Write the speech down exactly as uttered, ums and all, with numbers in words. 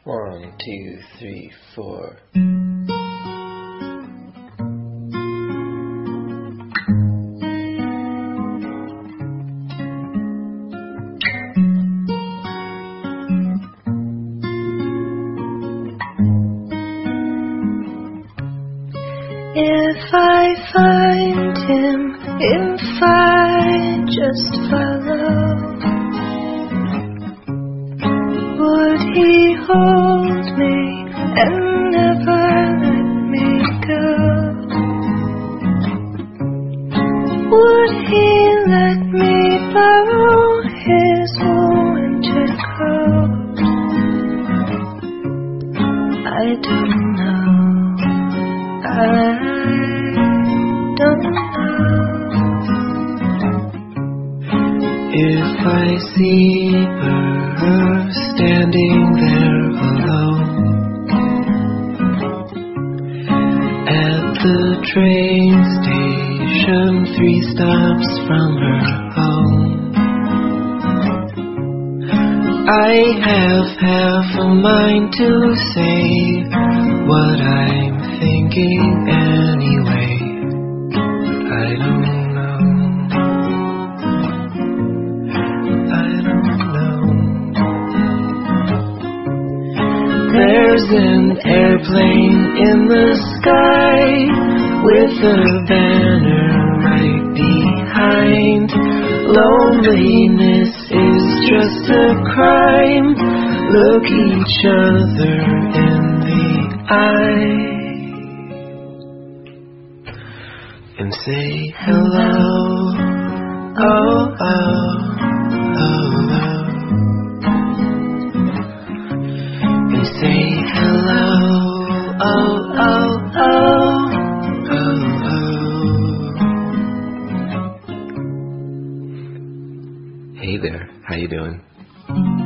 One, two, three, four. If I find him, if I just follow, would he hold me and never let me go? Would he let me borrow his winter coat? I don't know. I don't know. If I see her standing there alone at the train station, three stops from her home, I have half a mind to say what I'm thinking anyway. I don't know. I don't know. There's an airplane in the sky with a banner right behind. Loneliness is just a crime. Look each other in the eye and say hello, oh, oh, oh, oh. And say hello, oh, oh, oh, oh, oh. Hey there, how you doing?